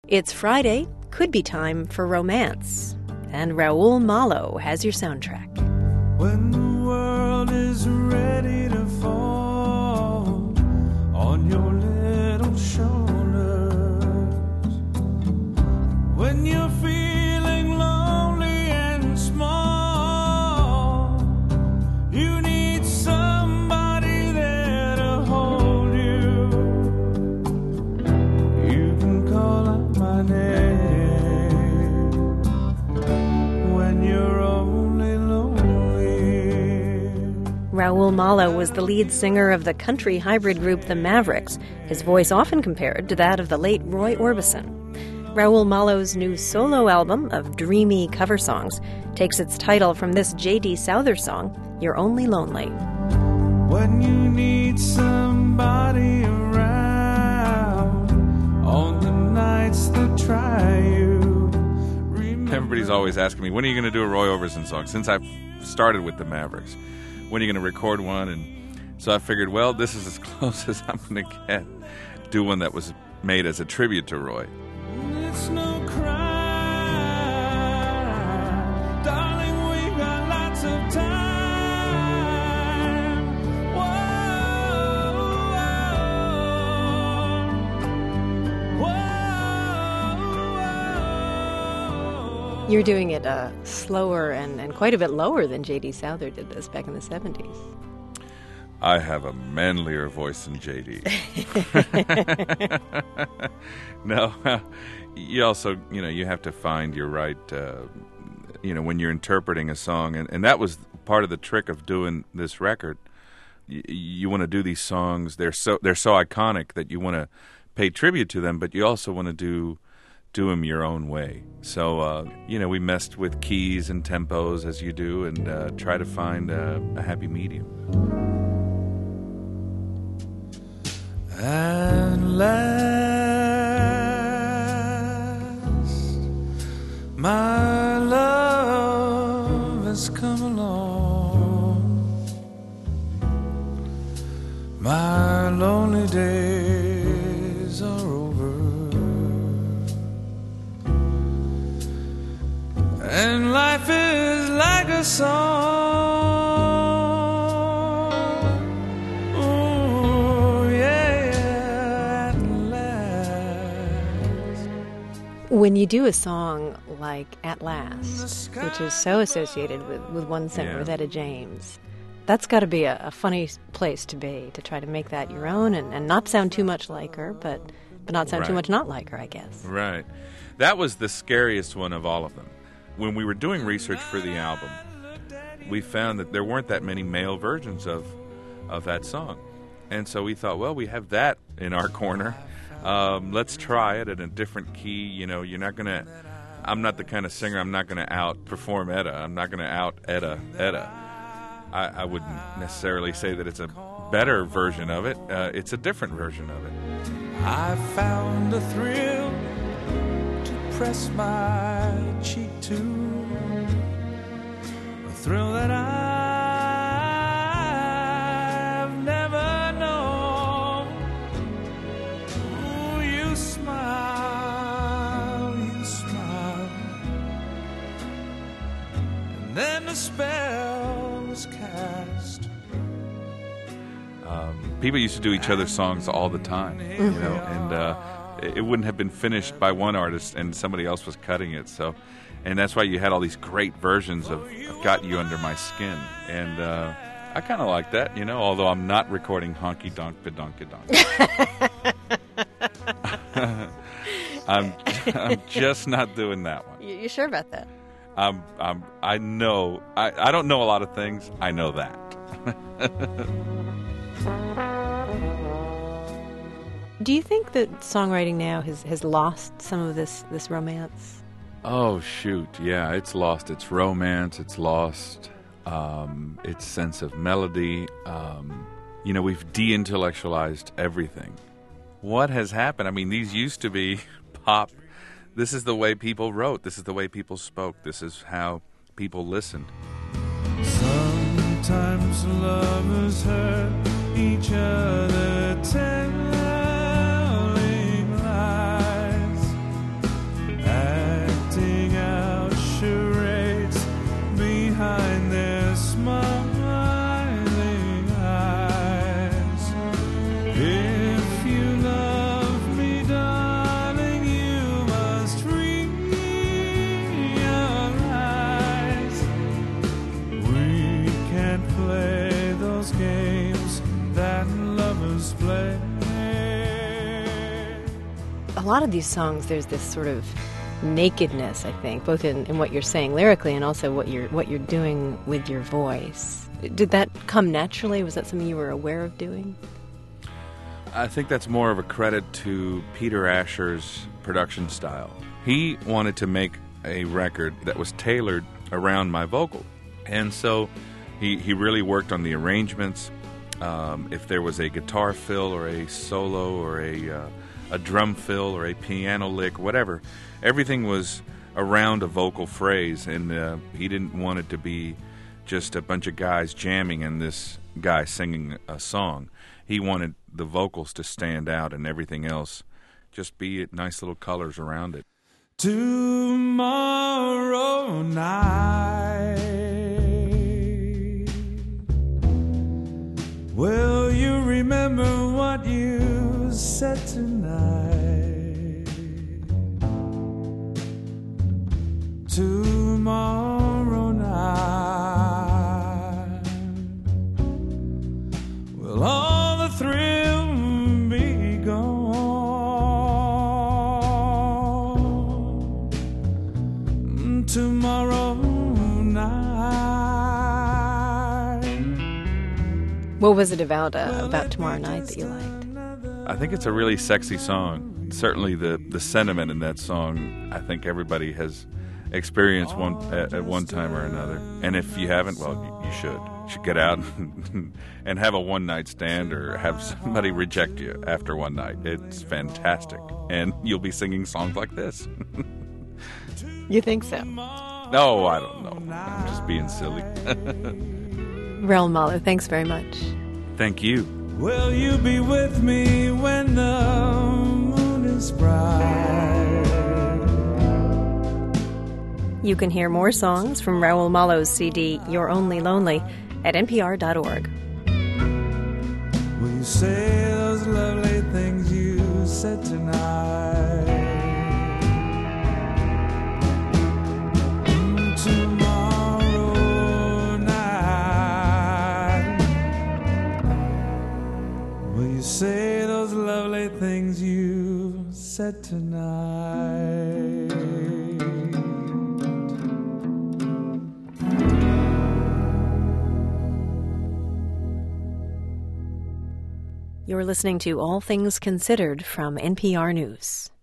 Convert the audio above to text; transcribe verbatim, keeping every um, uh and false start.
It's Friday, could be time for romance. And Raul Malo has your soundtrack. When the world is ready to fall on your little shoulders, when you're feeling lonely and small, you need somebody there to hold you. You can call out my name when you're only lonely. Raul Malo was the lead singer of the country hybrid group The Mavericks, his voice often compared to that of the late Roy Orbison. Raul Malo's new solo album of dreamy cover songs takes its title from this J D Souther song, You're Only Lonely. When you need somebody around on the nights that try you. Everybody's always asking me, when are you going to do a Roy Orbison song? Since I've started with the Mavericks, when are you going to record one? And so I figured, well, this is as close as I'm going to get. Do one that was made as a tribute to Roy. It's no crime, darling, we've got lots of time. Whoa, whoa, whoa. You're doing it uh, slower and, and quite a bit lower than J D Souther did this back in the seventies. I have a manlier voice than J D. No, you also, you know, you have to find your right, uh, you know, when you're interpreting a song. And, and that was part of the trick of doing this record. You, you want to do these songs, they're so they're so iconic that you want to pay tribute to them, but you also want to do do them your own way. So, uh, you know, we messed with keys and tempos as you do and uh, try to find a, a happy medium. At last, my love has come along. My lonely days are over, and life is like a song. When you do a song like At Last, which is so associated with, with one singer, Yeah. with Etta James, that's got to be a, a funny place to be, to try to make that your own and, and not sound too much like her, but, but not sound too Right. much not like her, I guess. Right. That was the scariest one of all of them. When we were doing research for the album, we found that there weren't that many male versions of of that song. And so we thought, well, we have that in our corner. Um, let's try it in a different key. You know, you're not going to... I'm not the kind of singer, I'm not going to outperform Etta. I'm not going to out Etta Etta. I, I wouldn't necessarily say that it's a better version of it. Uh, it's a different version of it. I found a thrill to press my cheek to, a thrill that I've never known. Ooh, you smile, you smile, and then the spell was cast. Um, people used to do each other's songs all the time, you know, and uh, it it wouldn't have been finished by one artist and somebody else was cutting it. So, and that's why you had all these great versions of, of "Got You Under My Skin," and uh, I kind of like that, you know. Although I'm not recording "Honky Donk Badonka Donk." I'm I'm just not doing that one. You, you sure about that? I'm, I'm I know I, I don't know a lot of things. I know that. Do you think that songwriting now has, has lost some of this, this romance? Oh, shoot. Yeah, it's lost its romance. It's lost um, its sense of melody. Um, you know, we've de-intellectualized everything. What has happened? I mean, these used to be pop. This is the way people wrote. This is the way people spoke. This is how people listened. Sometimes lovers hurt each other, telling lies. lot of these songs, there's this sort of nakedness, I think, both in, in what you're saying lyrically and also what you're what you're doing with your voice. Did that come naturally? Was that something you were aware of doing? I think that's more of a credit to Peter Asher's production style. He wanted to make a record that was tailored around my vocal. And so he, he really worked on the arrangements. Um, if there was a guitar fill or a solo or a, uh, a drum fill or a piano lick, whatever, everything was around a vocal phrase. And uh, he didn't want it to be just a bunch of guys jamming and this guy singing a song. He wanted the vocals to stand out and everything else just be nice little colors around it. Tomorrow night, will you remember what you said tonight? Tomorrow night, will all the thrill be gone? Tomorrow night. What was it about uh, about Tomorrow Night that you liked? I think it's a really sexy song. Certainly the, the sentiment in that song, I think everybody has experienced one at, at one time or another. And if you haven't, well, you, you should. You should get out and, and have a one-night stand or have somebody reject you after one night. It's fantastic. And you'll be singing songs like this. You think so? No, I don't know. I'm just being silly. Raoul Malo, thanks very much. Thank you. Will you be with me when the moon is bright? You can hear more songs from Raoul Malo's C D, You're Only Lonely, at N P R dot org. Will you say those lovely things you said tonight? Tomorrow night, will you say those lovely things you said tonight? You're listening to All Things Considered from N P R News.